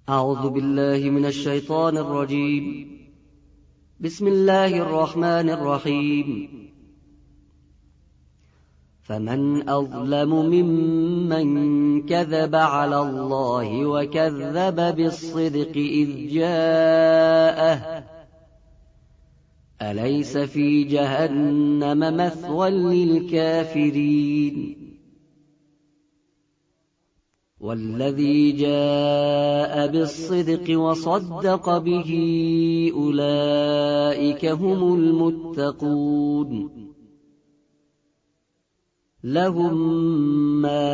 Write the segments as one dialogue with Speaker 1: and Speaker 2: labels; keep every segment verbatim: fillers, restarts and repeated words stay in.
Speaker 1: أعوذ بالله من الشيطان الرجيم. بسم الله الرحمن الرحيم. فمن أظلم ممن كذب على الله وكذب بالصدق إذ جاءه أليس في جهنم مثوى للكافرين والذي جاء بالصدق وصدق به أولئك هم المتقون لهم ما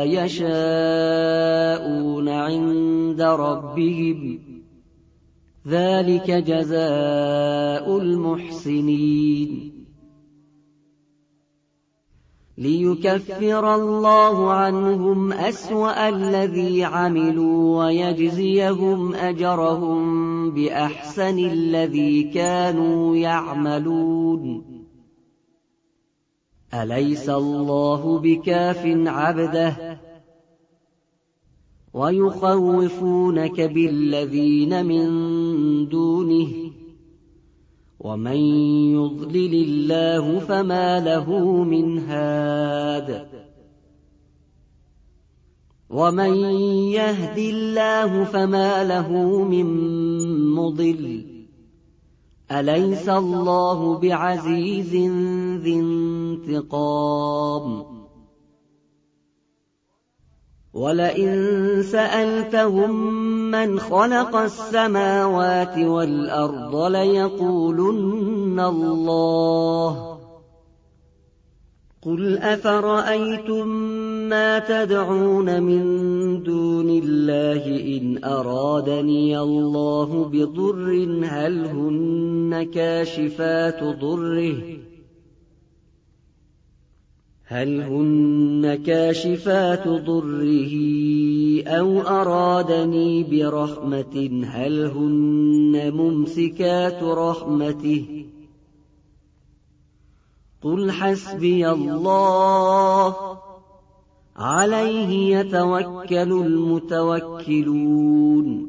Speaker 1: يشاءون عند ربهم ذلك جزاء المحسنين ليكفر الله عنهم أسوأ الذي عملوا ويجزيهم أجرهم بأحسن الذي كانوا يعملون أليس الله بكاف عبده ويخوفونك بالذين من دونه ومن يضلل الله فما له من هاد ومن يهد الله فما له من مضل أليس الله بعزيز ذي انتقام ولئن سألتهم من خلق السماوات والأرض ليقولن الله قل أفرأيتم ما تدعون من دون الله إن أرادني الله بضر هل هن كاشفات ضره هل هن كاشفات ضره أو أرادني برحمة هل هن ممسكات رحمته قل حسبي الله عليه يتوكل المتوكلون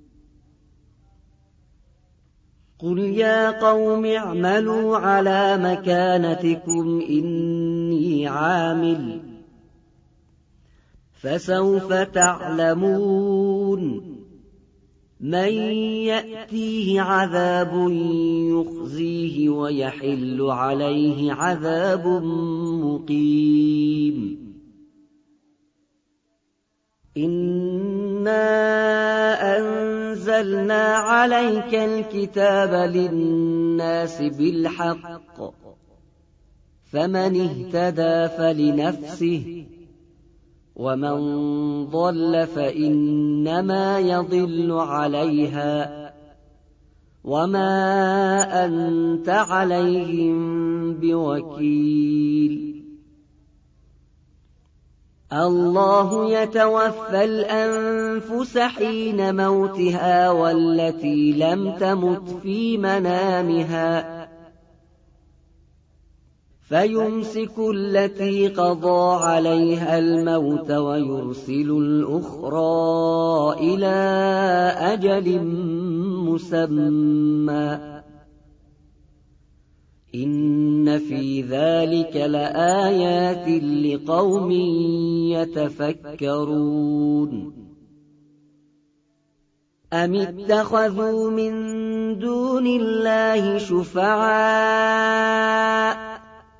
Speaker 1: قل يا قوم اعملوا على مكانتكم إني عامل فسوف تعلمون من يأتيه عذاب يخزيه ويحل عليه عذاب مقيم إنا أنزلنا عليك الكتاب للناس بالحق فمن اهتدى فلنفسه ومن ضل فإنما يضل عليها وما أنت عليهم بوكيل الله يتوفى الأنفس حين موتها والتي لم تمت في منامها فيمسك التي قضى عليها الموت ويرسل الأخرى إلى أجل مسمى إن في ذلك لآيات لقوم يتفكرون أم اتخذوا من دون الله شفعاء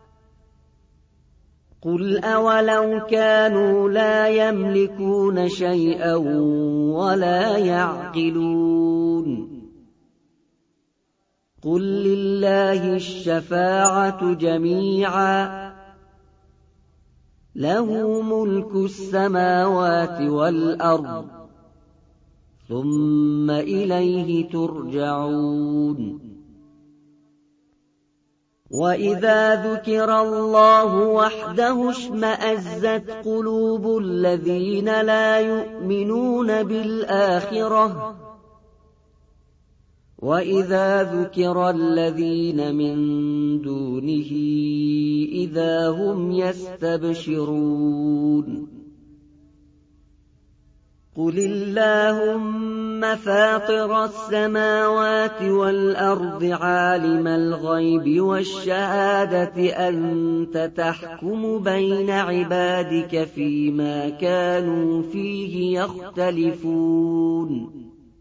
Speaker 1: قل أولو كانوا لا يملكون شيئا ولا يعقلون قل لله الشفاعة جميعا له ملك السماوات والأرض ثم إليه ترجعون وإذا ذكر الله وحده اشمأزت قلوب الذين لا يؤمنون بالآخرة وإذا ذكر الذين من دونه إذا هم يستبشرون قل اللهم فاطر السماوات والأرض عالم الغيب والشهادة أنت تحكم بين عبادك فيما كانوا فيه يختلفون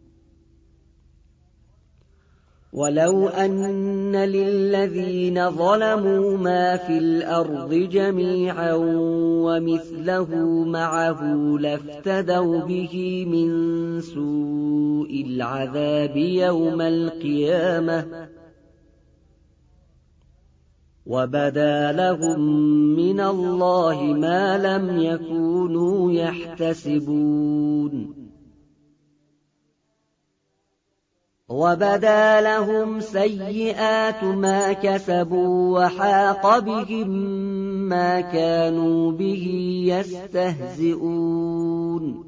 Speaker 1: ولو أن للذين ظلموا ما في الأرض جميعا ومثله معه لافتدوا به من سوء العذاب يوم القيامة وبدا لهم من الله ما لم يكونوا يحتسبون وبدا لهم سيئات ما كسبوا وحاق بهم ما كانوا به يستهزئون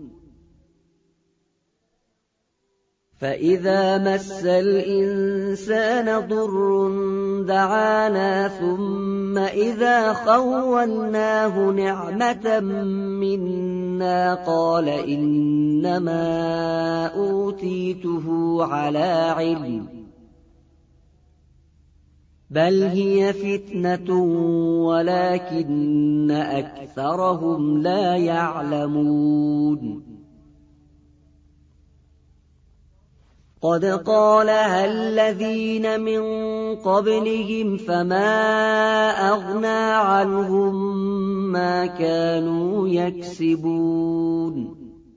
Speaker 1: فإذا مس الإنسان ضر دعانا ثم إذا خولناه نعمة منا قال إنما أوتيته على علم بل هي فتنة ولكن أكثرهم لا يعلمون قد قالها الذين من قبلهم فما أغنى عنهم ما كانوا يكسبون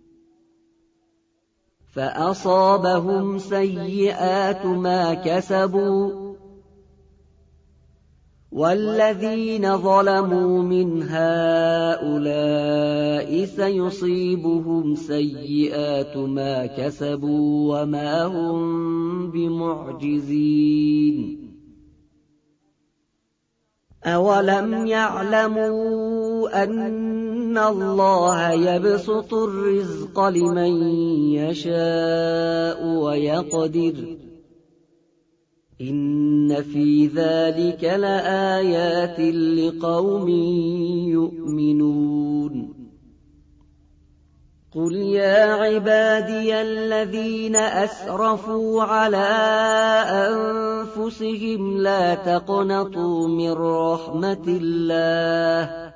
Speaker 1: فأصابهم سيئات ما كسبوا والذين ظلموا من هؤلاء سيصيبهم سيئات ما كسبوا وما هم بمعجزين أولم يعلموا أن الله يبسط الرزق لمن يشاء ويقدر إن في ذلك لآيات لقوم يؤمنون قل يا عبادي الذين أسرفوا على أنفسهم لا تقنطوا من رحمة الله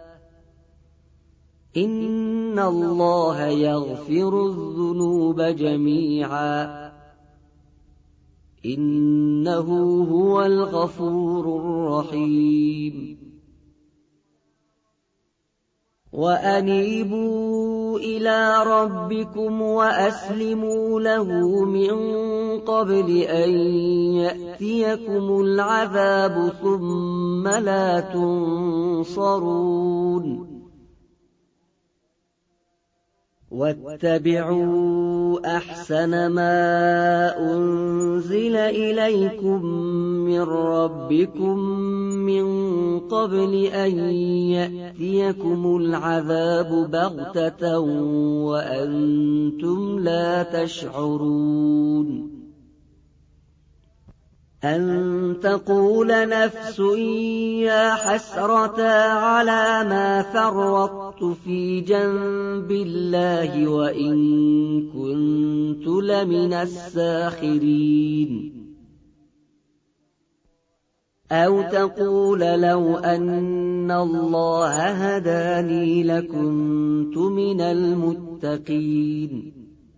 Speaker 1: إن الله يغفر الذنوب جميعا إنه هو الغفور الرحيم وأنيبوا إلى ربكم وأسلموا له من قبل أن يأتيكم العذاب ثم لا تنصرون واتبعوا أحسن ما أنزل إليكم من ربكم من قبل أن يأتيكم العذاب بغتة وأنتم لا تشعرون أن تقول نفس يا حسرة على ما فرطت في جنب الله وإن كنت لمن الساخرين أو تقول لو أن الله هداني لكنت من المتقين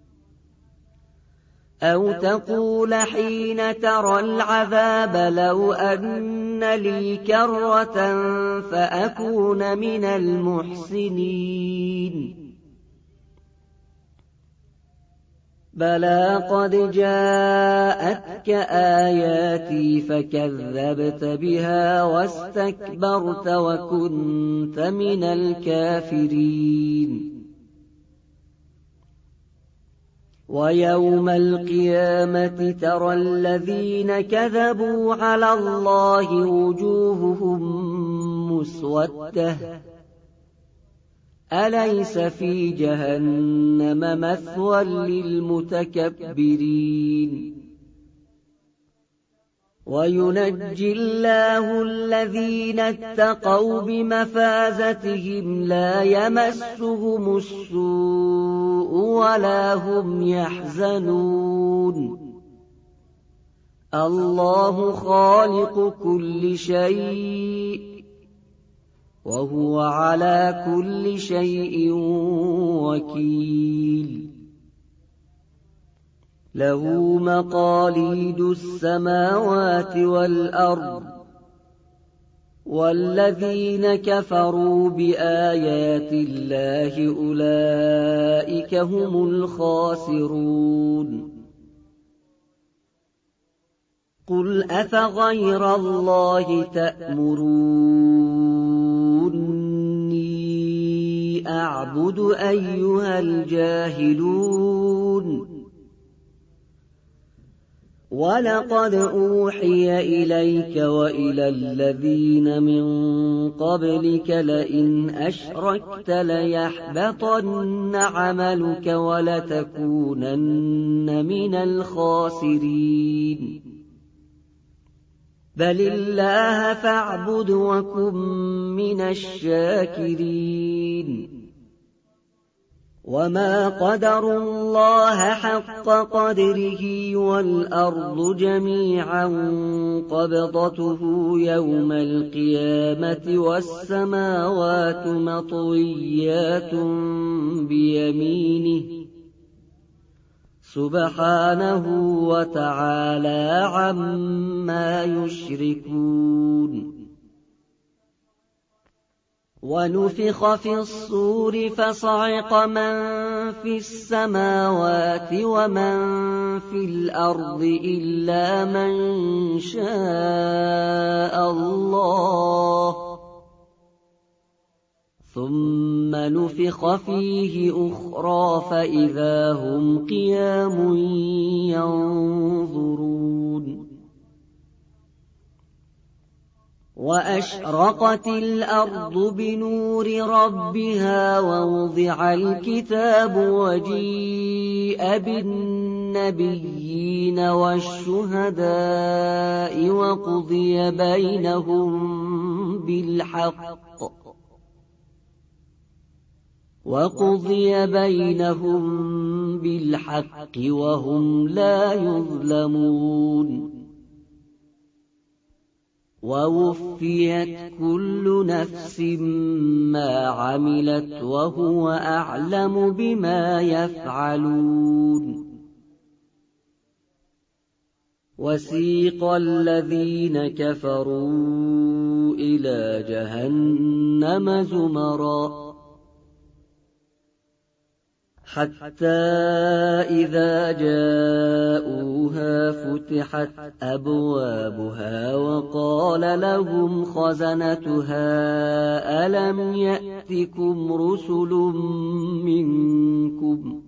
Speaker 1: أو تقول حين ترى العذاب لو أن لي كرة فأكون من المحسنين بلى قد جاءتك آياتي فكذبت بها واستكبرت وكنت من الكافرين ويوم القيامة ترى الذين كذبوا على الله وجوههم مسودة أليس في جهنم مثوى للمتكبرين وينجي الله الذين اتقوا بمفازتهم لا يمسهم السوء ولا هم يحزنون الله خالق كل شيء وهو على كل شيء وكيل له مقاليد السماوات والأرض والذين كفروا بآيات الله أولئك هم الخاسرون قل أفغير الله تأمروني أعبد أيها الجاهلون ولقد أوحي إليك وإلى الذين من قبلك لئن أشركت ليحبطن عملك ولتكونن من الخاسرين بل الله فاعبد وكن من الشاكرين وما قدروا الله حق قدره والأرض جميعا قبضته يوم القيامة والسماوات مطويات بيمينه سبحانه وتعالى عما يشركون ونفخ في الصور فصعق من في السماوات ومن في الأرض إلا من شاء الله ثم نفخ فيه أخرى فإذا هم قيام ينظرون وأشرقت الأرض بنور ربها ووضع الكتاب وجيء بالنبيين والشهداء وقضي بينهم بالحق وقضي بينهم بالحق وهم لا يظلمون ووفيت كل نفس ما عملت وهو أعلم بما يفعلون وسيق الذين كفروا إلى جهنم زمرًا حتى إذا جاءوها فتحت أبوابها وقال لهم خزنتها ألم يأتكم رسل منكم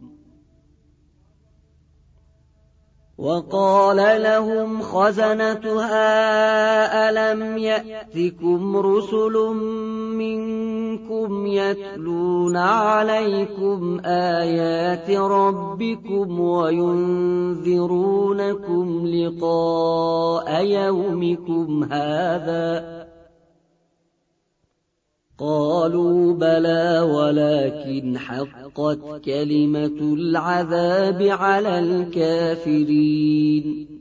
Speaker 1: وقال لهم خزنتها ألم يأتكم رسل منكم يتلون عليكم آيات ربكم وينذرونكم لقاء يومكم هذا قالوا بلى ولكن حقت كلمة العذاب على الكافرين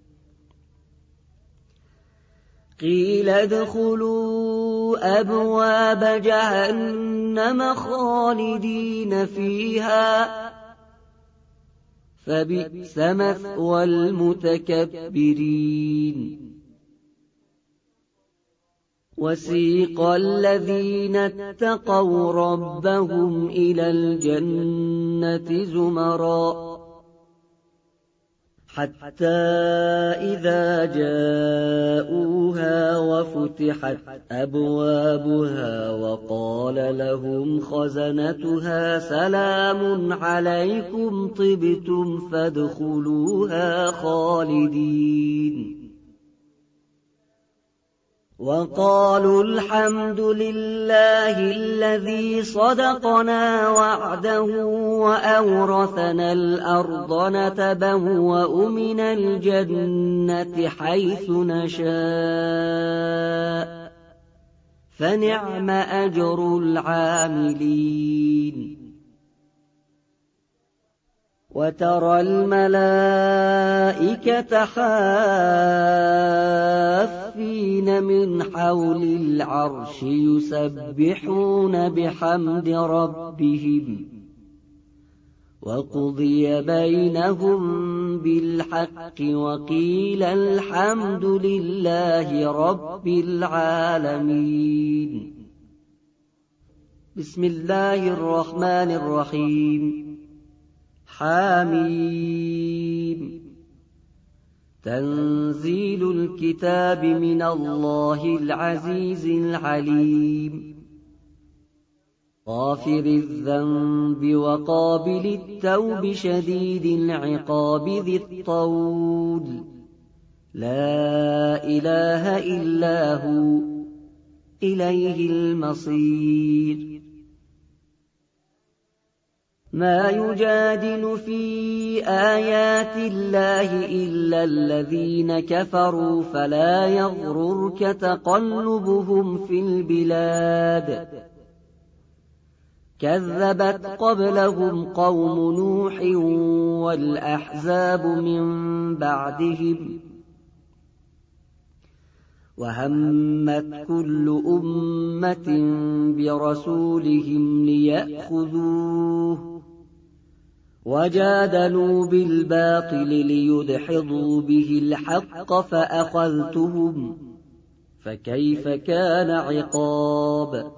Speaker 1: قيل ادخلوا أبواب جهنم خالدين فيها فبئس مثوى المتكبرين وسيق الذين اتقوا ربهم إلى الجنة زمرًا حتى إذا جاءوها وفتحت أبوابها وقال لهم خزنتها سلام عليكم طبتم فادخلوها خالدين وقالوا الحمد لله الذي صدقنا وعده وأورثنا الأرض نتبوأ من الجنة حيث نشاء فنعم أجر العاملين وترى الملائكة حافين من حول العرش يسبحون بحمد ربهم وقضي بينهم بالحق وقيل الحمد لله رب العالمين. بسم الله الرحمن الرحيم. حاميم. تنزيل الكتاب من الله العزيز العليم. غافر الذنب وقابل التوب شديد العقاب ذي الطول لا إله إلا هو إليه المصير. ما يجادل في آيات الله إلا الذين كفروا فلا يغررك تقلبهم في البلاد. كذبت قبلهم قوم نوح والأحزاب من بعدهم وهمت كل أمة برسولهم ليأخذوه وجادلوا بالباطل ليدحضوا به الحق فأخذتهم فكيف كان عقاب.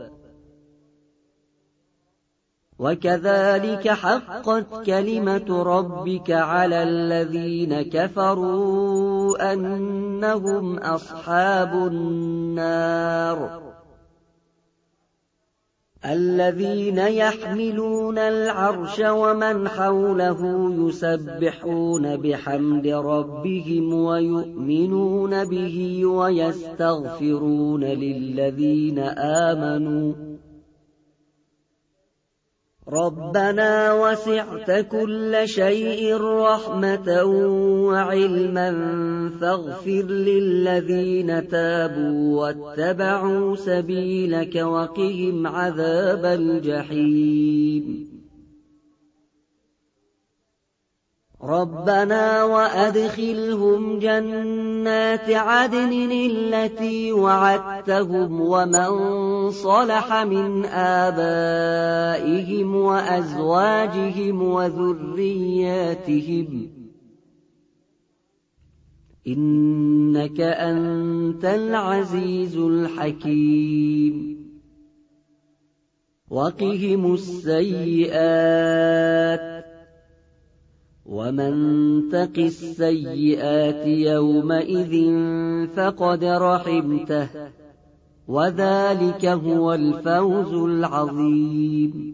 Speaker 1: وكذلك حقت كلمة ربك على الذين كفروا أنهم أصحاب النار. الذين يحملون العرش ومن حوله يسبحون بحمد ربهم ويؤمنون به ويستغفرون للذين آمنوا ربنا وسعت كل شيء رحمة وعلما فاغفر للذين تابوا واتبعوا سبيلك وقهم عذاب الجحيم. ربنا وأدخلهم جنات عدن التي وعدتهم ومن صلح من آبائهم وأزواجهم وذرياتهم إنك أنت العزيز الحكيم. وقهم السيئات ومن تق السيئات يومئذ فقد رحمته وذلك هو الفوز العظيم.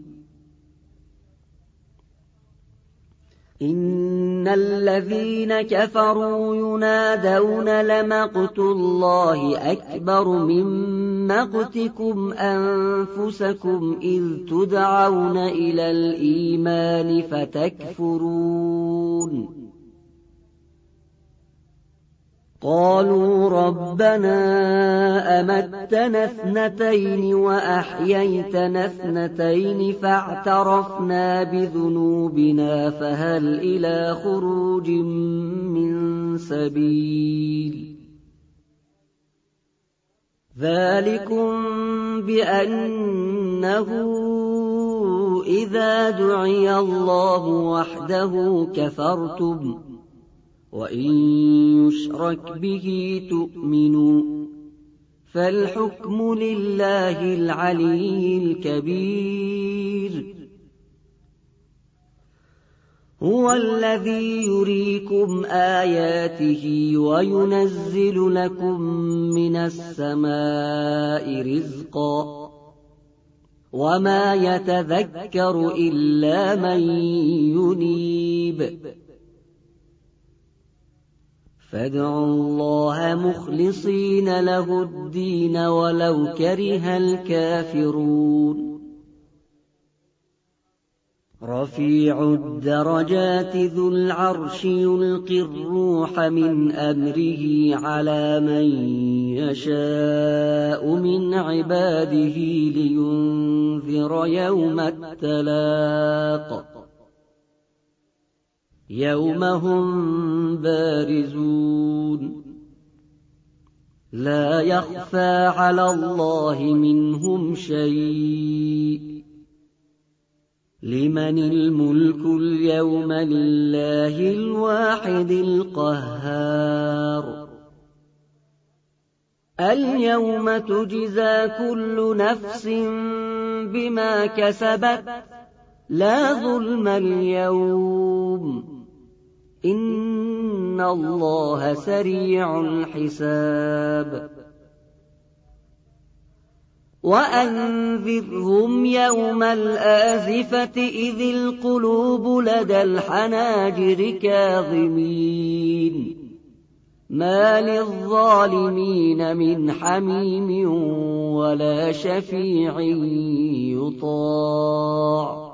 Speaker 1: إن الذين كفروا ينادون لمقت الله أكبر من مقتكم أنفسكم إذ تدعون إلى الإيمان فتكفرون. قالوا ربنا أمتنا اثنتين وأحييتنا اثنتين فاعترفنا بذنوبنا فهل إلى خروج من سبيل. ذلكم بأنه إذا دعي الله وحده كفرتم وإن يشرك به تؤمنوا فالحكم لله العلي الكبير. هو الذي يريكم آياته وينزل لكم من السماء رزقا وما يتذكر إلا من ينيب. فادعوا الله مخلصين له الدين ولو كره الكافرون رفيع الدرجات ذو العرش يلقي الروح من أمره على من يشاء من عباده لينذر يوم التلاق يوم هم بارزون لا يخفى على الله منهم شيء لمن الملك اليوم لله الواحد القهار اليوم تجزى كل نفس بما كسبت لا ظلم اليوم إن الله سريع الحساب وأنذرهم يوم الآزفة إذ القلوب لدى الحناجر كاظمين ما للظالمين من حميم ولا شفيع يطاع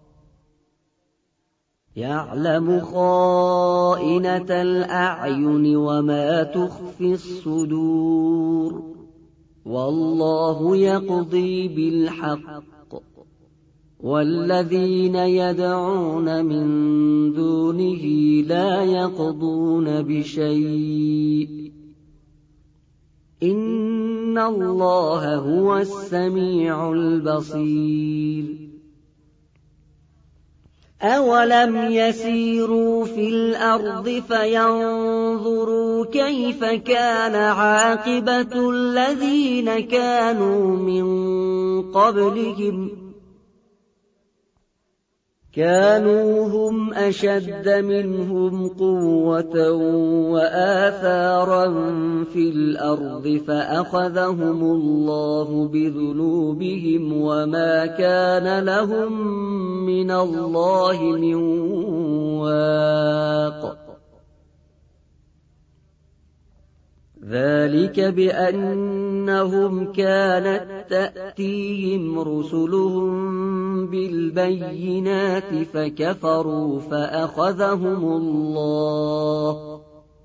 Speaker 1: يعلم خائنة الأعين وما تخفي الصدور والله يقضي بالحق والذين يدعون من دونه لا يقضون بشيء إن الله هو السميع البصير أولم يسيروا في الأرض فينظروا كيف كان عاقبة الذين كانوا من قبلهم كانوا هم أشد منهم قوة وآثارا في الأرض فأخذهم الله بذنوبهم وما كان لهم من الله من واق ذلك بأنهم كانت تأتيهم رسلهم بالبينات فكفروا فأخذهم الله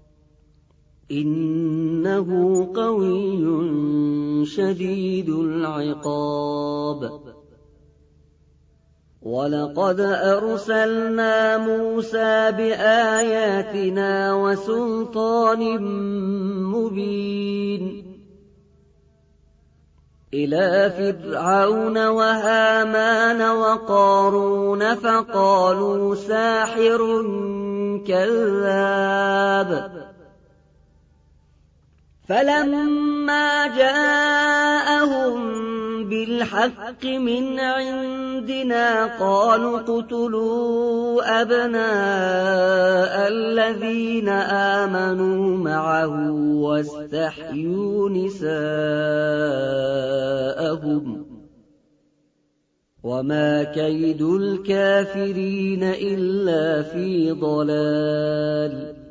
Speaker 1: إنه قوي شديد العقاب ولقد أرسلنا موسى بآياتنا وسلطان مبين إلى فرعون وهامان وقارون فقالوا ساحر كذاب فلما جاءهم بالحق من عندنا قالوا اقتلوا أبناء الذين آمنوا معه واستحيوا نساءهم وما كيد الكافرين إلا في ضلال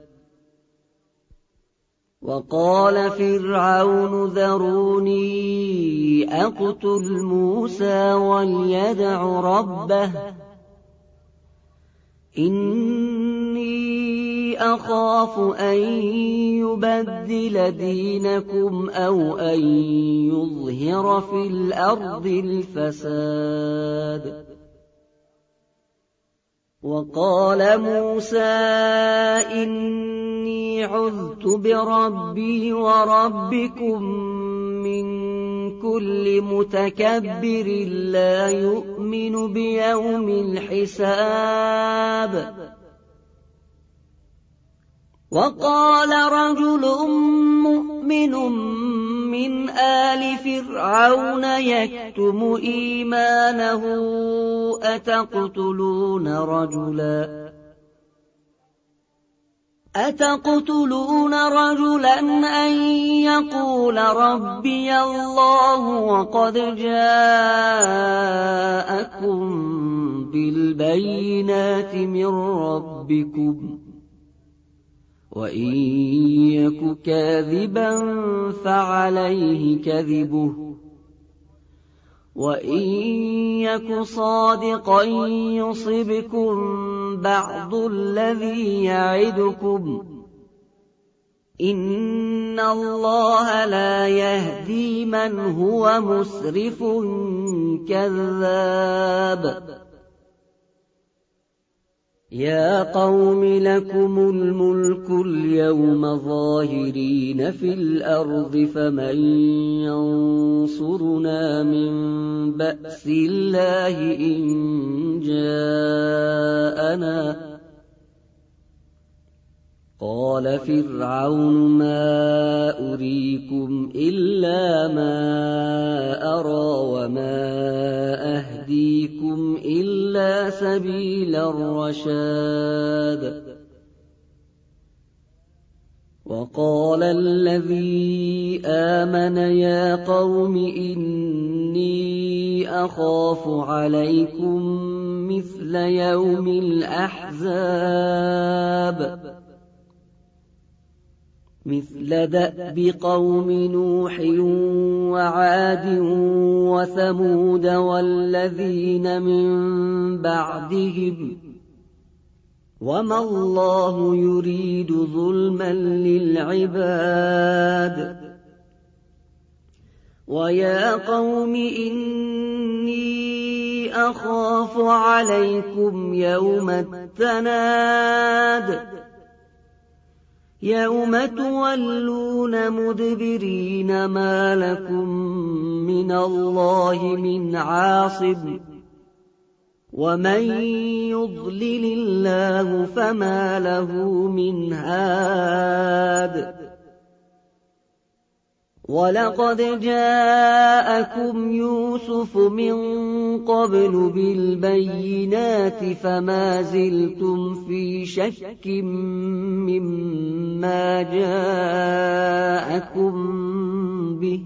Speaker 1: وقال فرعون ذروني أقتل موسى وليدع ربه إني أخاف أن يبدل دينكم أو أن يظهر في الأرض الفساد وقال موسى إني عذت بربي وربكم من كل متكبر لا يؤمن بيوم الحساب وقال رجل مؤمن من آل فرعون يكتم إيمانه أتقتلون رجلا أتقتلون رجلا أن يقول ربي الله وقد جاءكم بالبينات من ربكم وإن يك كاذبا فعليه كذبه وإن يك صادقا يصبكم بعض الذي يعدكم إن الله لا يهدي من هو مسرف كذاب يا قوم لكم الملك اليوم ظاهرين في الأرض فمن ينصرنا من بأس الله إن جاءنا قال فرعون ما أريكم إلا ما أرى وما أهديكم إلا سبيل الرشاد وقال الذي آمن يا قوم إني أخاف عليكم مثل يوم الأحزاب مثل دأب قوم نوح وعاد وثمود والذين من بعدهم وما الله يريد ظلما للعباد ويا قوم إني أخاف عليكم يوم التناد يوم تولون مدبرين ما لكم من الله من عاصم ومن يضلل الله فما له من هاد ولقد جاءكم يوسف من قبل بالبينات فما زلتم في شك مما جاءكم به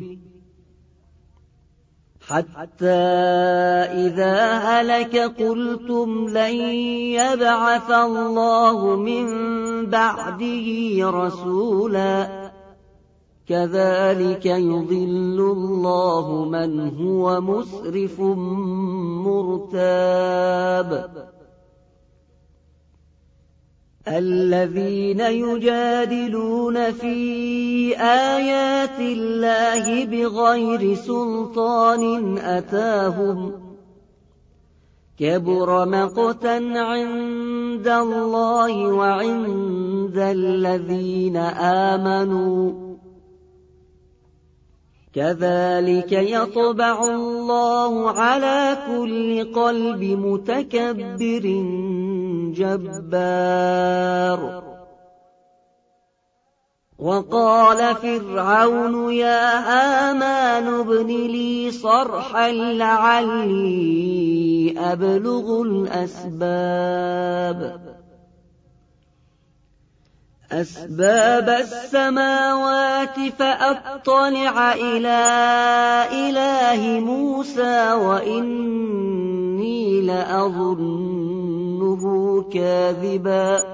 Speaker 1: حتى إذا هلك قلتم لن يبعث الله من بعده رسولا كذلك يضل الله من هو مسرف مرتاب الذين يجادلون في آيات الله بغير سلطان أتاهم كبر مقتا عند الله وعند الذين آمنوا كذلك يطبع الله على كل قلب متكبر جبار وقال فرعون يا هامان ابن لي صرحا لعلي أبلغ الأسباب أسباب السماوات فأطلع إلى إله موسى وإني لأظنه كاذبا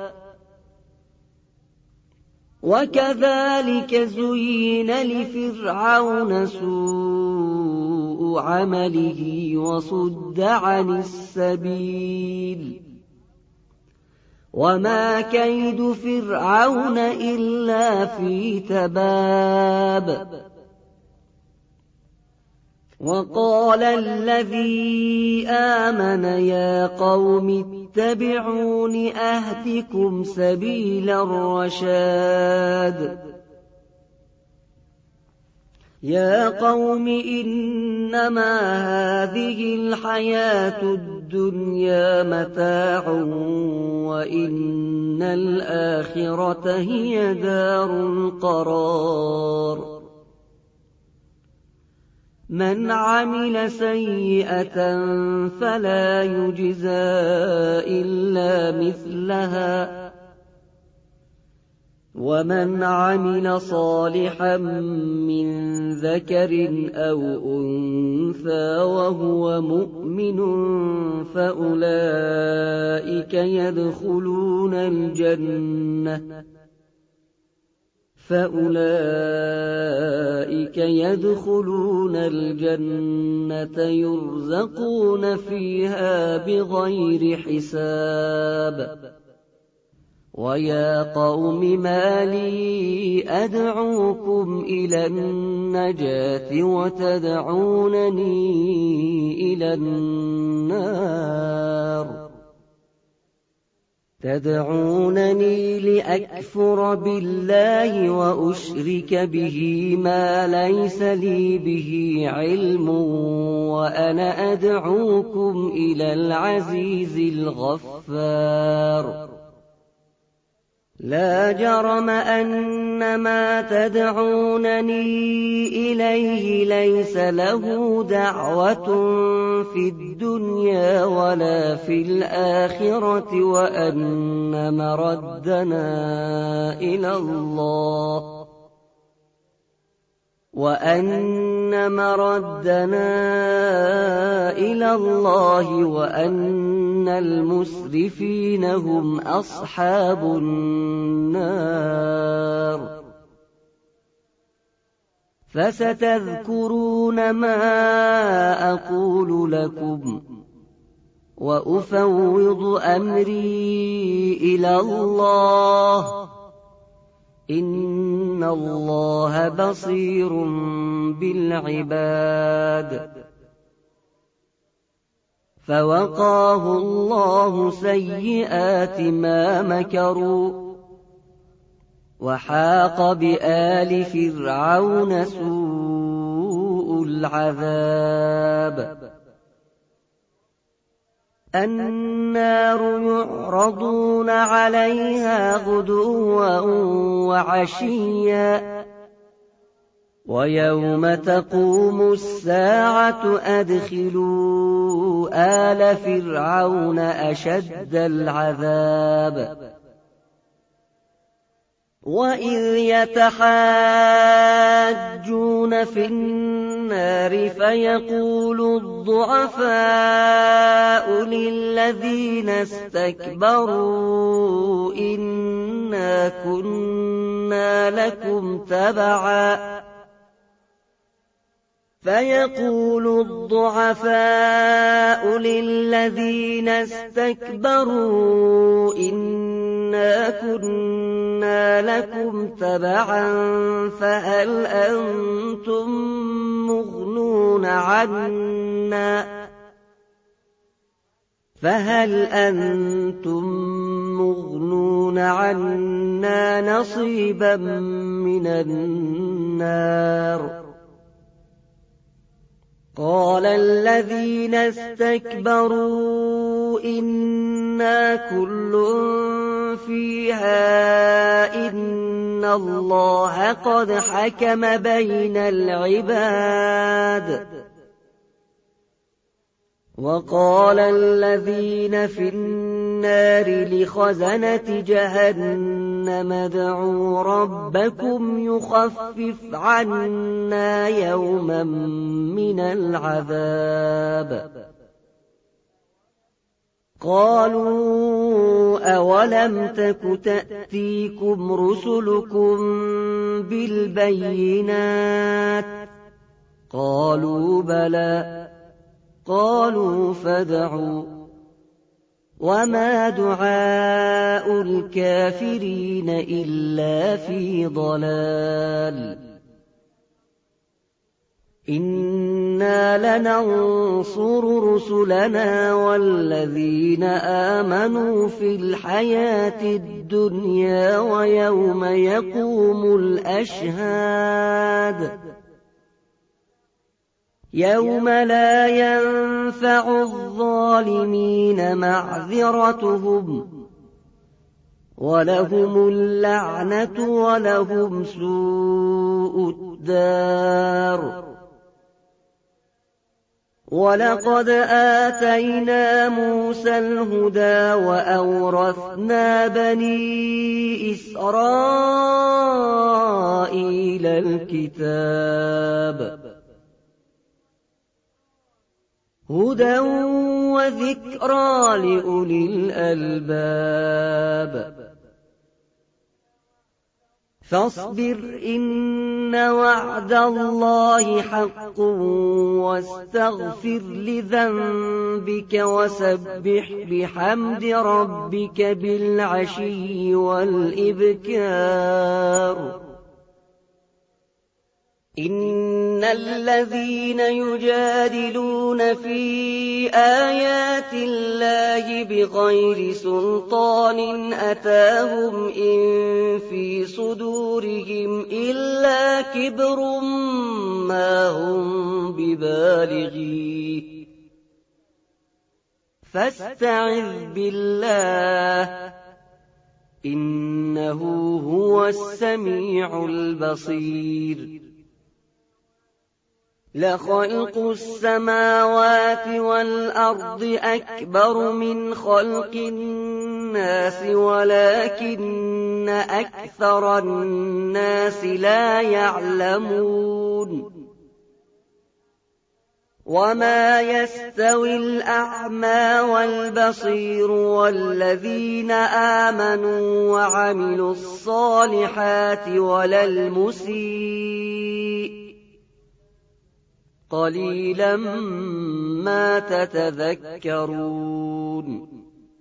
Speaker 1: وكذلك زين لفرعون سوء عمله وصد عن السبيل وما كيد فرعون إلا في تباب وقال الذي آمن يا قوم اتبعون أهدكم سبيل الرشاد يا قوم إنما هذه الحياة الدنيا متاع وإن الآخرة هي دار القرار من عمل سيئة فلا يجزى إلا مثلها ومن عمل صالحا من ذكر أو أنثى وهو مؤمن فأولئك يدخلون الجنة فأولئك يدخلون الجنة يرزقون فيها بغير حساب ويا قوم ما لي أدعوكم إلى النجاة وتدعونني إلى النار تدعونني لأكفر بالله وأشرك به ما ليس لي به علم وأنا أدعوكم إلى العزيز الغفار لا جرم أن ما تدعونني إليه ليس له دعوة في الدنيا ولا في الآخرة وأن مردنا إلى الله وأن مردنا إلى الله وأن المسرفين هم أصحاب النار فستذكرون ما أقول لكم وأفوض أمري إلى الله إن الله بصير بالعباد فوقاه الله سيئات ما مكروا وحاق بآل فرعون سوء العذاب النار يعرضون عليها غدوا وعشيا ويوم تقوم الساعة أدخلوا آل فرعون أشد العذاب وإذ يتحاجون في النار فيقول الضعفاء للذين استكبروا إنا كنا لكم تبعا فيقول الضعفاء للذين استكبروا إنا كنا لكم تبعا فهل أنتم مغنون عنا فهل أنتم مغنون عنا نصيبا من النار قال الذين استكبروا إنا كل فيها إن الله قد حكم بين العباد وقال الذين في النار لخزنة جهنم ادعوا ربكم يخفف عنا يوما من العذاب قالوا أولم تك تأتيكم رسلكم بالبينات قالوا بلى قالوا فادعوا وما دعاء الكافرين إلا في ضلال إنا لننصر رسلنا والذين آمنوا في الحياة الدنيا ويوم يقوم الأشهاد يوم لا ينفع الظالمين معذرتهم ولهم اللعنة ولهم سوء الدار ولقد آتينا موسى الهدى وأورثنا بني إسرائيل الكتاب هدى وذكرى لأولي الألباب فاصبر إن وعد الله حق واستغفر لذنبك وسبح بحمد ربك بالعشي والإبكار إن الذين يجادلون في آيات الله بغير سلطان أتاهم إن في صدورهم إلا كبر ما هم ببالغيه فاستعذ بالله إنه هو السميع البصير لخلق السماوات والأرض أكبر من خلق الناس ولكن أكثر الناس لا يعلمون وما يستوي الأعمى والبصير والذين آمنوا وعملوا الصالحات ولا المسيء قليلا ما تتذكرون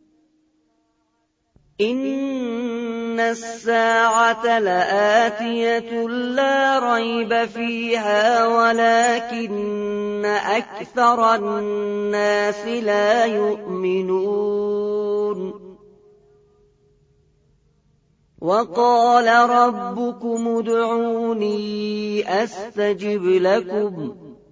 Speaker 1: إن الساعة لآتية لا ريب فيها ولكن أكثر الناس لا يؤمنون وقال ربكم ادعوني أستجب لكم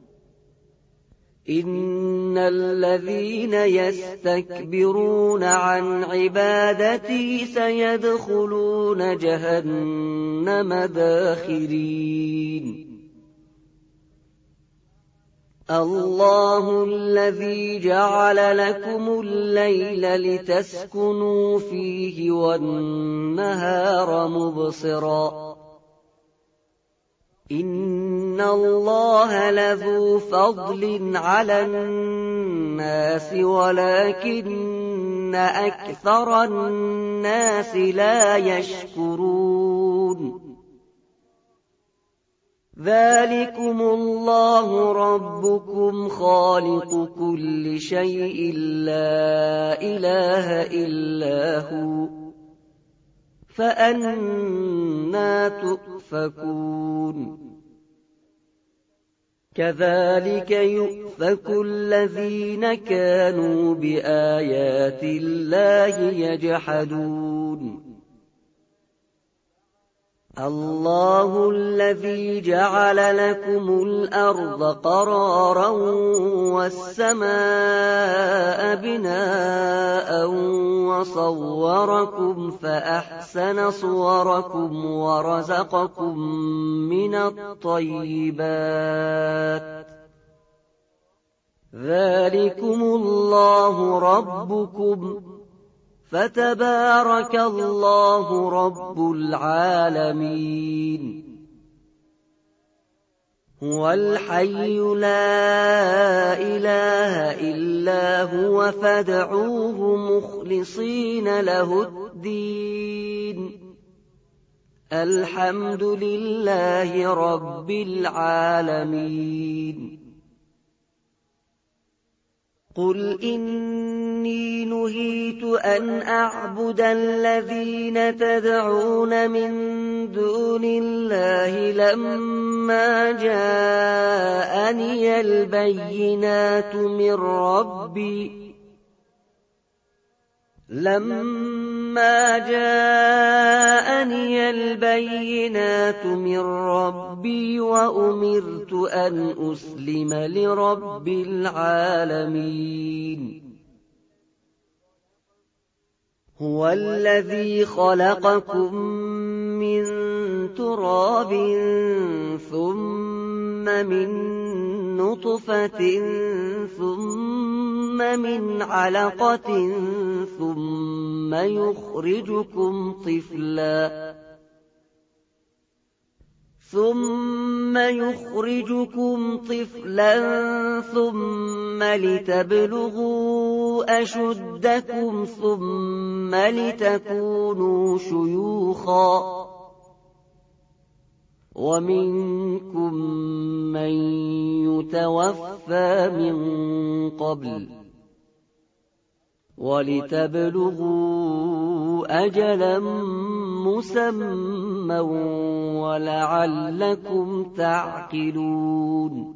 Speaker 1: إن الذين يستكبرون عن عبادتي سيدخلون جهنم داخرين الله الذي جعل لكم الليل لتسكنوا فيه والنهار مبصرا إن الله لذو فضل على الناس ولكن أكثر الناس لا يشكرون ذلكم الله ربكم خالق كل شيء لا إله إلا هو فأنى تؤفكون كذلك يؤفك الذين كانوا بآيات الله يجحدون الله الذي جعل لكم الأرض قرارا والسماء بناء وصوركم فأحسن صوركم ورزقكم من الطيبات ذلكم الله ربكم فتبارك الله رب العالمين هو الحي لا إله إلا هو فادعوه مخلصين له الدين الحمد لله رب العالمين قل إني نهيت أن أعبد الذين تدعون من دون الله لما جاءني البينات من ربي لما جاءني البينات من ربي وأمرت أن أسلم لرب العالمين هو الذي خلقكم من تراب ثم من نطفة ثم من علقة ثم يخرجكم طفلا ثم يخرجكم طفلا ثم لتبلغوا أشدكم ثم لتكونوا شيوخا ومنكم من يتوفى من قبل ولتبلغوا أجلا مسمى ولعلكم تعقلون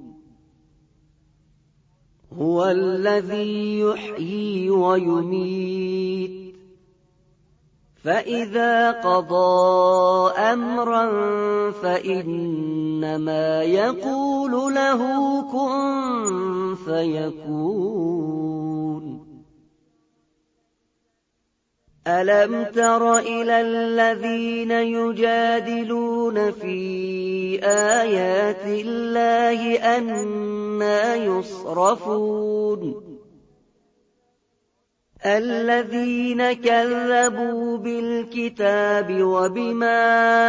Speaker 1: هو الذي يحيي ويميت فإذا قضى أمرا فإنما يقول له كن فيكون ألم تر إلى الذين يجادلون في آيات الله أنى يصرفون الذين كذبوا بالكتاب وبما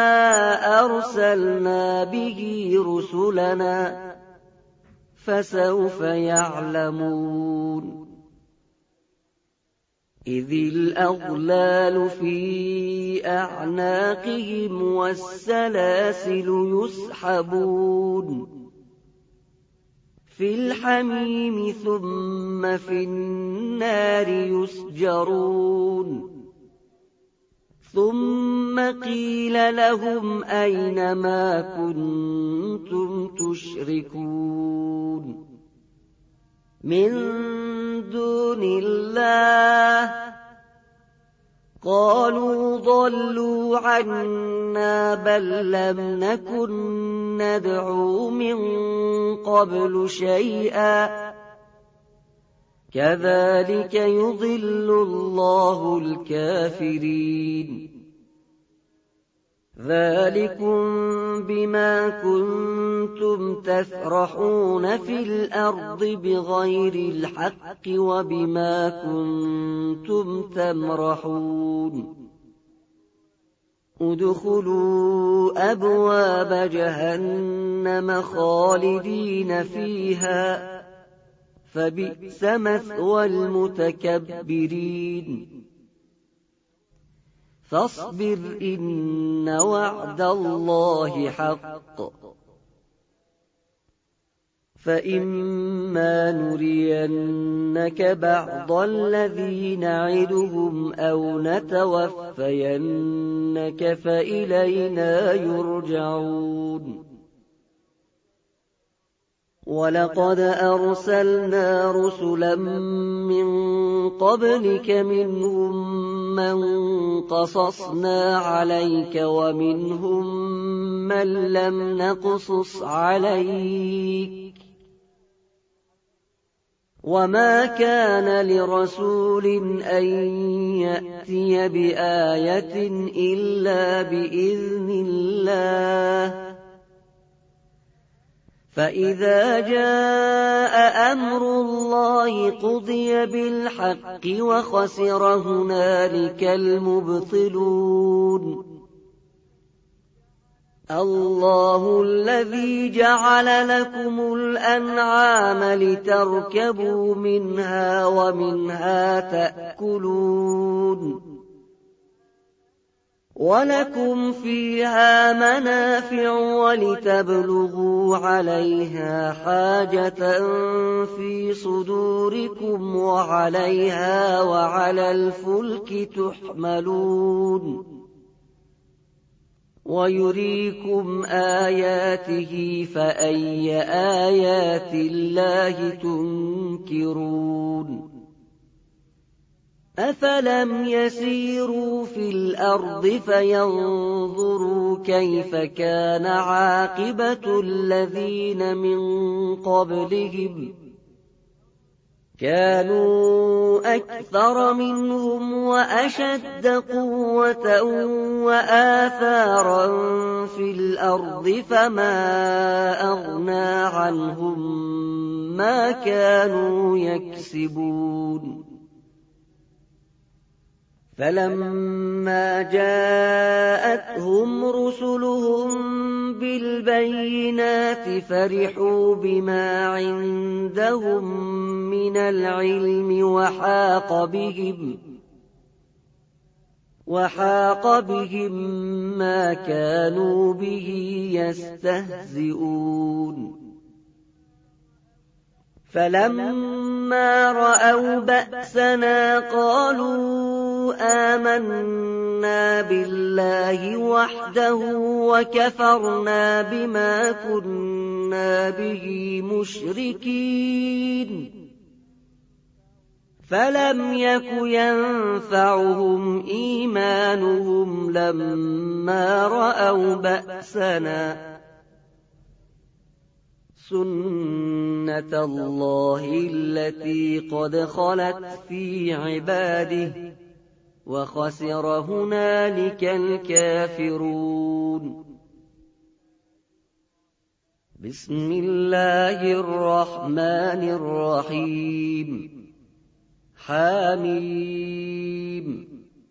Speaker 1: أرسلنا به رسلنا فسوف يعلمون إذ الأغلال في أعناقهم والسلاسل يسحبون في الحميم ثم في النار يسجرون ثم قيل لهم أين ما كنتم تشركون من دون الله قالوا ضلوا عنا بل لم نكن ندعو من قبل شيئا كذلك يضل الله الكافرين ذلكم بما كنتم تفرحون في الأرض بغير الحق وبما كنتم تمرحون ادخلوا أبواب جهنم خالدين فيها فبئس مثوى المتكبرين فاصبر إن وعد الله حق فإما نرينك بعض الذي نعدهم أو نتوفينك فإلينا يرجعون ولقد أرسلنا رسلا من قبلك منهم من قصصنا عليك ومنهم من لم نقصص عليك وما كان لرسول أن يأتي بآية إلا بإذن الله فإذا جاء أمر الله قضي بالحق وخسر هنالك المبطلون الله الذي جعل لكم الأنعام لتركبوا منها ومنها تأكلون ولكم فيها منافع ولتبلغوا عليها حاجة في صدوركم وعليها وعلى الفلك تحملون ويريكم آياته فأي آيات الله تنكرون أفلم يسيروا في الأرض فينظروا كيف كان عاقبة الذين من قبلهم كانوا أكثر منهم وأشد قوة وآثارا في الأرض فما أغنى عنهم ما كانوا يكسبون فلما جاءتهم رسلهم بالبينات فرحوا بما عندهم من العلم وحاق بهم وحاق بهم ما كانوا به يستهزئون فلما رأوا بأسنا قالوا آمنا بالله وحده وكفرنا بما كنا به مشركين فلم يك ينفعهم إيمانهم لما رأوا بأسنا سنة الله التي قد خلت في عباده وخسر هنالك الكافرون بسم الله الرحمن الرحيم حاميم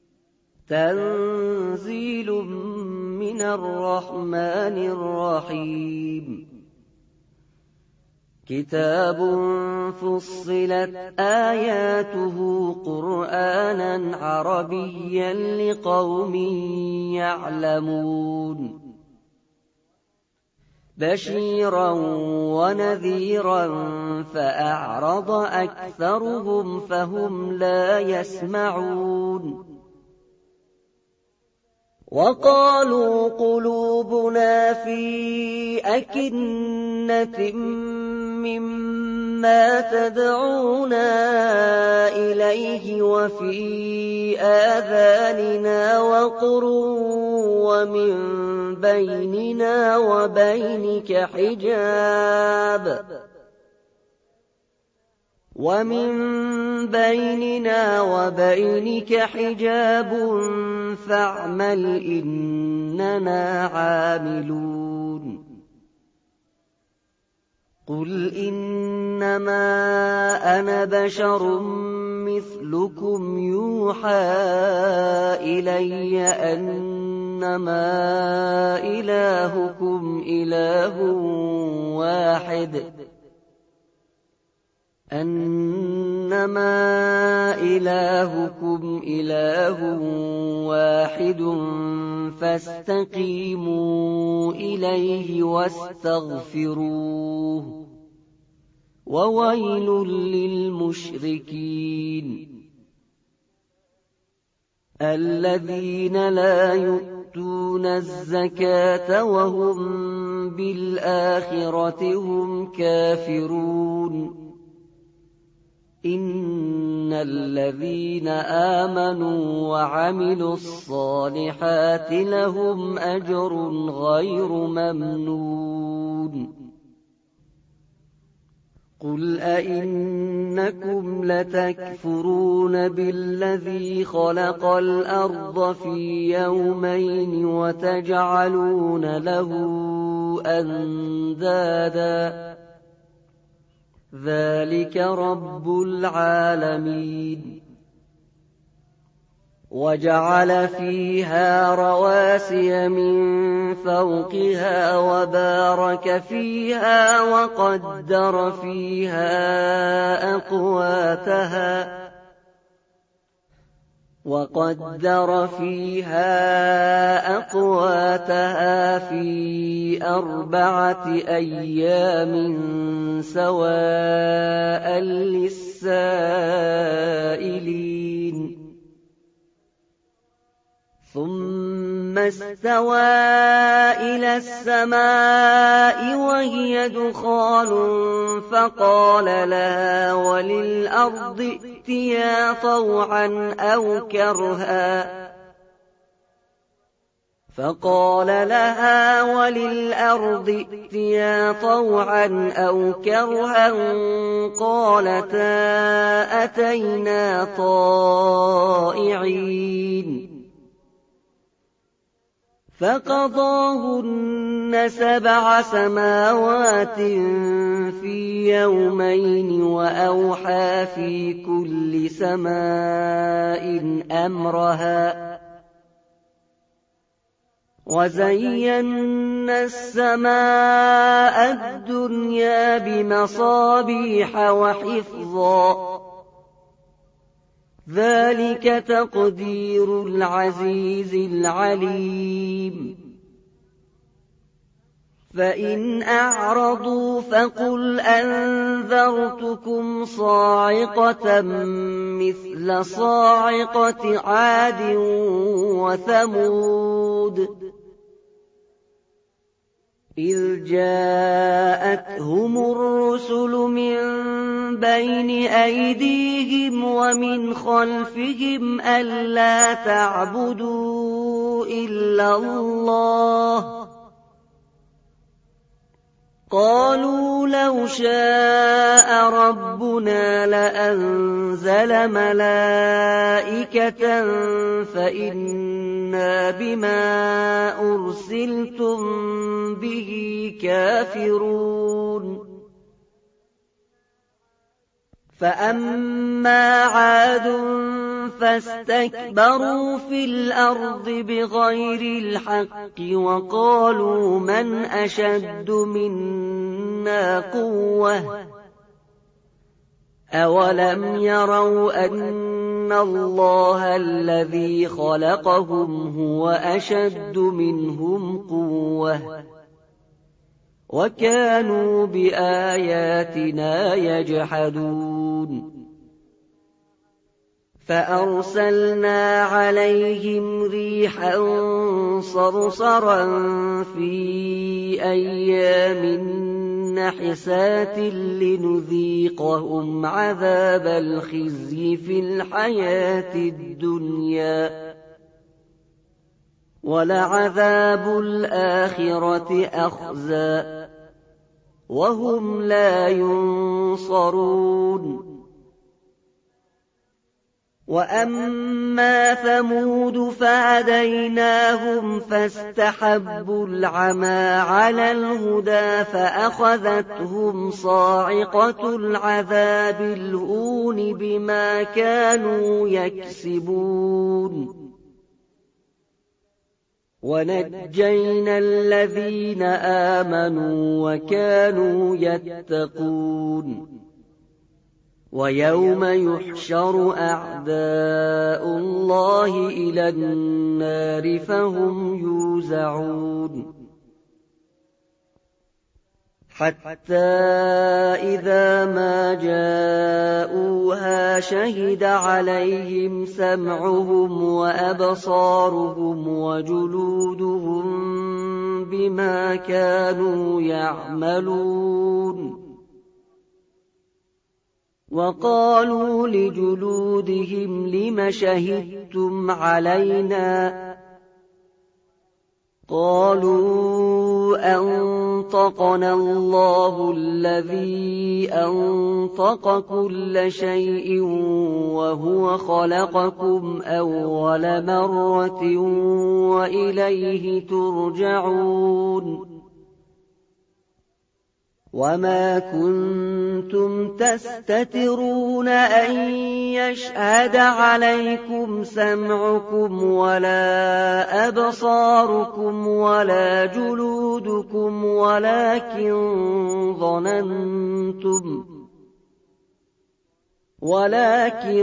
Speaker 1: تنزيل من الرحمن الرحيم كتاب فصلت آياته قرآنا عربيا لقوم يعلمون بشيرا ونذيرا فأعرض أكثرهم فهم لا يسمعون وقالوا قلوبنا في أكنة مما تدعونا إليه وفي آذاننا وقر ومن بيننا وبينك حجاب ومن بيننا وبينك حجاب فاعمل إننا عاملون قل إنما أنا بشر مثلكم يوحى إلي أنما إلهكم إله واحد أنما إلهكم إله واحد فاستقيموا إليه واستغفروه وويل للمشركين الذين لا يؤتون الزكاة وهم بالآخرة هم كافرون إن الذين آمنوا وعملوا الصالحات لهم أجر غير ممنون قل أئنكم لتكفرون بالذي خلق الأرض في يومين وتجعلون له أندادا ذلك رب العالمين وجعل فيها رواسي من فوقها وبارك فيها وقدر فيها أقواتها وقدر فيها أقواتها في أربعة أيام سواء للسائلين ثم استوى إلى السماء وهي دخان فقال لها وللأرض ائتيا طوعا أو كرها فقال لها وللأرض ائتيا طوعا أو كرها قالتا أتينا طائعين فقضاهن سبع سماوات في يومين وأوحى في كل سماء أمرها وزينا السماء الدنيا بمصابيح وحفظا ذلك تقدير العزيز العليم فإن أعرضوا فقل أنذرتكم صاعقة مثل صاعقة عاد وثمود إذ جاءتهم الرسل من بين أيديهم ومن خلفهم ألا تعبدوا إلا الله قالوا لو شاء ربنا لأنزل ملائكة فإنا بما أرسلتم به كافرون فأما عاد فاستكبروا في الأرض بغير الحق وقالوا من أشد منا قوة أولم يروا أن الله الذي خلقهم هو أشد منهم قوة وكانوا بآياتنا يجحدون فأرسلنا عليهم ريحا صرصرا في أيام نحسات لنذيقهم عذاب الخزي في الحياة الدنيا ولعذاب الآخرة أخزى وهم لا ينصرون وأما ثمود فهديناهم فاستحبوا العمى على الهدى فأخذتهم صاعقة العذاب الهون بما كانوا يكسبون ونجينا الذين آمنوا وكانوا يتقون ويوم يحشر أعداء الله إلى النار فهم يوزعون حتى إذا ما جاءوها شهد عليهم سمعهم وأبصارهم وجلودهم بما كانوا يعملون وقالوا لجلودهم لم شهدتم علينا قالوا أنطقنا الله الذي أنطق كل شيء وهو خلقكم أول مرة وإليه ترجعون وما كنتم تستترون أن يشهد عليكم سمعكم ولا أبصاركم ولا جلودكم ولكن ظننتم ولكن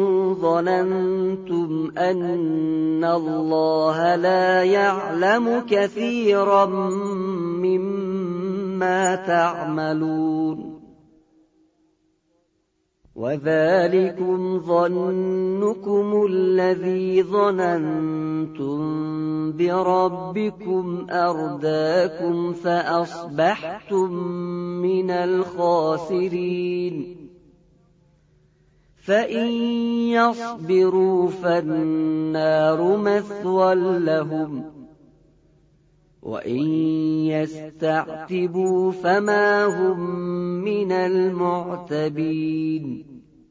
Speaker 1: ظننتم أن الله لا يعلم كثيرا مما تعملون وذلكم ظنكم الذي ظننتم بربكم أرداكم فأصبحتم من الخاسرين فإن يصبروا فالنار مثوى لهم وإن يستعتبوا فما هم من المعتبين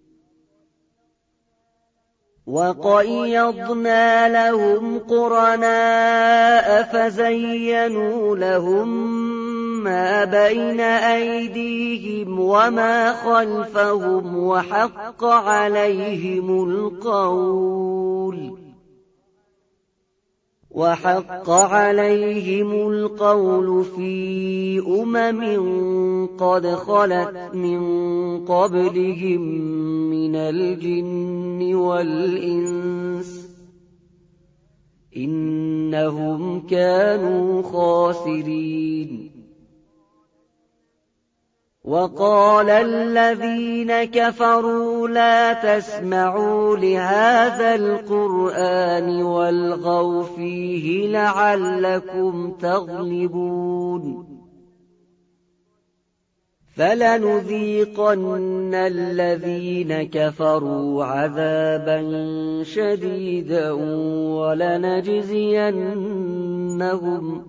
Speaker 1: وقيضنا لهم قرناء فزينوا لهم ما بين أيديهم وما خلفهم وحق عليهم القول وحق عليهم القول في أمم قد خلت من قبلهم من الجن والإنس إنهم كانوا خاسرين. وقال الذين كفروا لا تسمعوا لهذا القرآن والغوا فيه لعلكم تغلبون. فلنذيقن الذين كفروا عذابا شديدا ولنجزينهم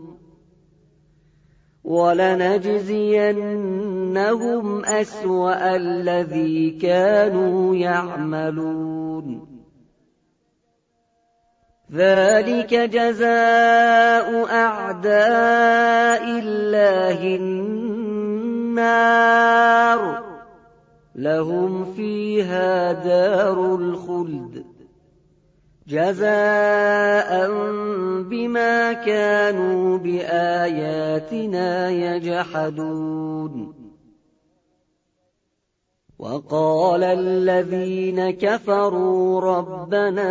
Speaker 1: ولنجزينهم أسوأ الذي كانوا يعملون. ذلك جزاء أعداء الله النار لهم فيها دار الخلد جزاء بما كانوا بآياتنا يجحدون. وقال الذين كفروا ربنا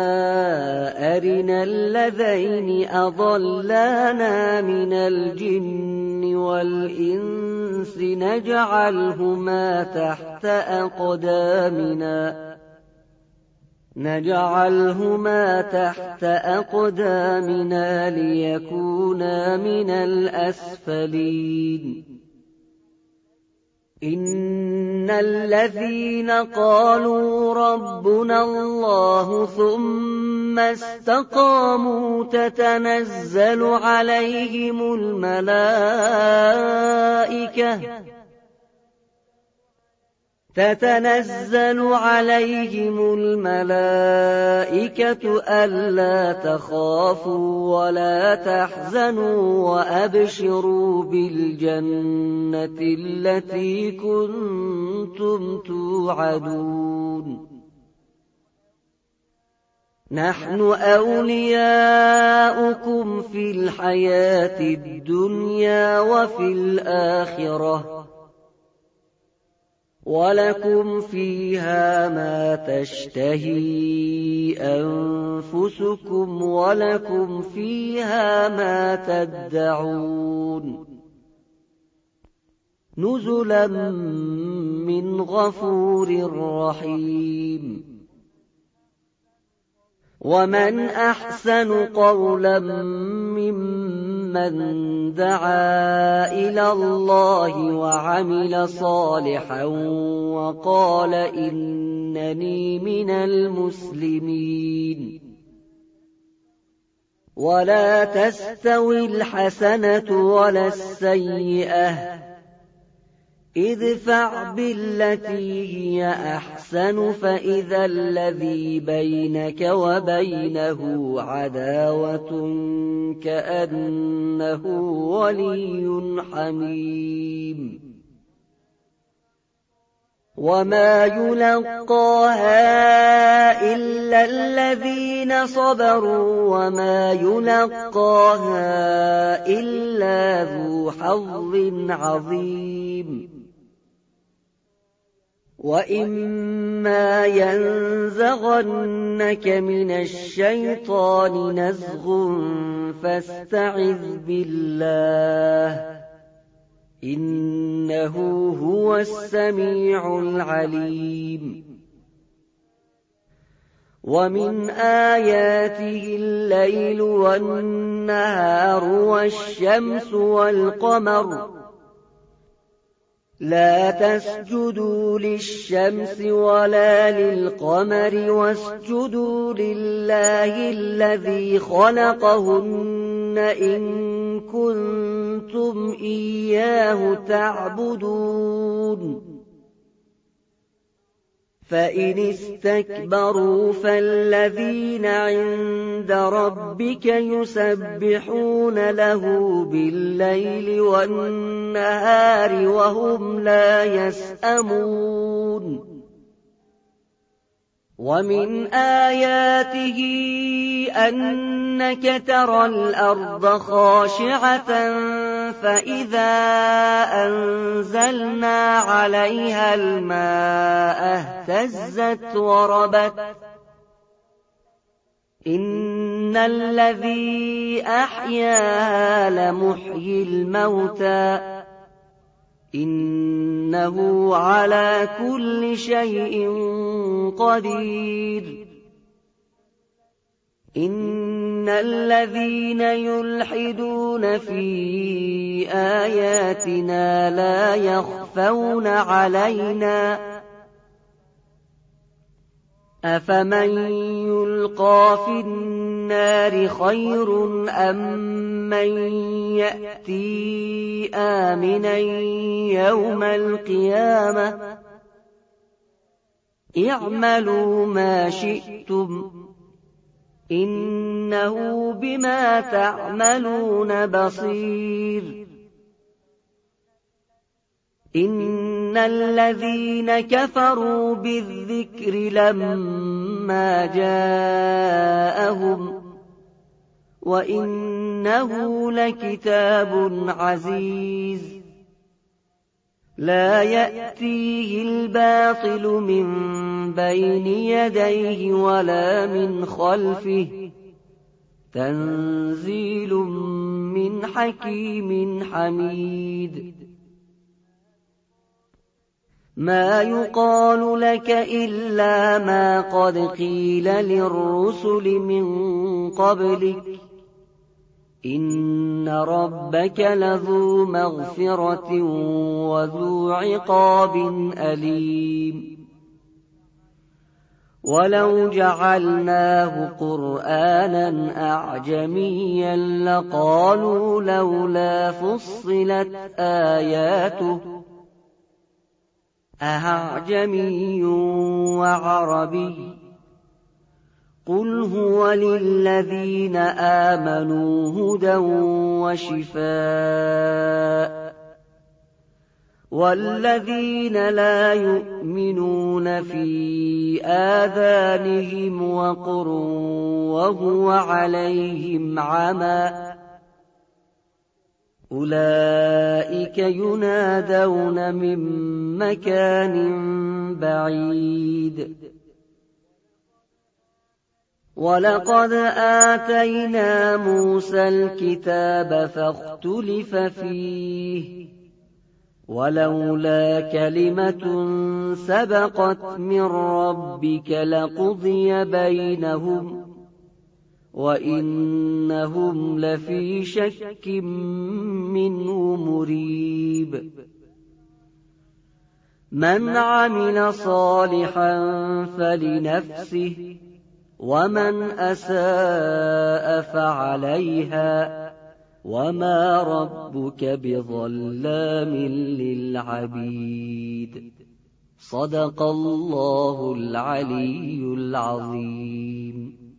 Speaker 1: أرنا الذين أضلانا من الجن والإنس نجعلهما تحت أقدامنا نجعلهما تحت أقدامنا ليكونا من الأسفلين. إن الذين قالوا ربنا الله ثم استقاموا تتنزل عليهم الملائكة تتنزل عليهم الملائكة ألا تخافوا ولا تحزنوا وأبشروا بالجنة التي كنتم توعدون. نحن أولياؤكم في الحياة الدنيا وفي الآخرة ولكم فيها ما تشتهي أنفسكم ولكم فيها ما تدعون نزلا من غفور رحيم. ومن أحسن قولا ممن دعا إلى الله وعمل صالحا وقال إنني من المسلمين. ولا تستوي الحسنة ولا السيئة ادفع بالتي هي أحسن فإذا الذي بينك وبينه عداوة كأنه ولي حميم. وما يلقاها إلا الذين صبروا وما يلقاها إلا ذو حظ عظيم. وإما ينزغنك من الشيطان نزغ فاستعذ بالله إنه هو السميع العليم. ومن آياته الليل والنهار والشمس والقمر لا تسجدوا للشمس ولا للقمر واسجدوا لله الذي خلقهن إن كنتم إياه تعبدون. فإن استكبروا فالذين عند ربك يسبحون له بالليل والنهار وهم لا يسأمون. وَمِنْ آيَاتِهِ أَنَّكَ تَرَى الْأَرْضَ خَاشِعَةً فَإِذَا أَنزَلْنَا عَلَيْهَا الْمَاءَ اهْتَزَّتْ وَرَبَتْ إِنَّ الَّذِي أَحْيَاهَا لَمُحْيِي الْمَوْتَى إِنَّهُ عَلَى كُلِّ شَيْءٍ قَدِيرٌ إِنَّ الَّذِينَ يُلْحِدُونَ فِي آيَاتِنَا لَا يَخْفَوْنَ عَلَيْنَا أَفَمَن يُلْقَىٰ فِي النَّارِ خَيْرٌ أَم مَّن يَأْتِي آمِنًا يَوْمَ الْقِيَامَةِ اعْمَلُوا مَا شِئْتُمْ إِنَّهُ بِمَا تَعْمَلُونَ بَصِيرٌ إِنَّ الَّذِينَ كَفَرُوا بِالذِّكْرِ لَمَّا جَاءَهُمْ وَإِنَّهُ لَكِتَابٌ عَزِيزٌ لَّا يَأْتِيهِ الْبَاطِلُ مِن بَيْنِ يَدَيْهِ وَلَا مِنْ خَلْفِهِ تَنزِيلٌ مِّنْ حَكِيمٍ حَمِيدٍ مَا يُقَالُ لَكَ إِلَّا مَا قَدْ قِيلَ لِلرُّسُلِ مِن قَبْلِكَ إِنَّ رَبَّكَ لَذُو مَغْفِرَةٍ وَذُو عِقَابٍ أَلِيمٍ وَلَوْ جَعَلْنَاهُ قُرْآنًا أَعْجَمِيًّا لَّقَالُوا لَوْلَا فُصِّلَتْ آيَاتُهُ أَأَعْجَمِيٌّ وَعَرَبِيٌّ قُلْ هُوَ لِلَّذِينَ آمَنُوا هُدًى وَشِفَاءٌ وَالَّذِينَ لَا يُؤْمِنُونَ فِي آذَانِهِمْ وَقْرٌ وَهُوَ عَلَيْهِمْ عَمًى أُولَٰئِكَ يُنَادَوْنَ مِن مَّكَانٍ بَعِيدٍ وَلَقَدْ آتَيْنَا مُوسَى الْكِتَابَ فَاخْتُلِفَ فِيهِ وَلَوْلَا كَلِمَةٌ سَبَقَتْ مِن رَّبِّكَ لَقُضِيَ بَيْنَهُمْ وَإِنَّهُمْ لَفِي شَكٍّ مِّنْهُ مُرِيبٍ مَنْ عَمِلَ صَالِحًا فَلِنَفْسِهِ وَمَنْ أَسَاءَ فَعَلَيْهَا وَمَا رَبُّكَ بِظَلَّامٍ لِّلْعَبِيدِ صَدَقَ اللَّهُ الْعَلِيُّ الْعَظِيمُ.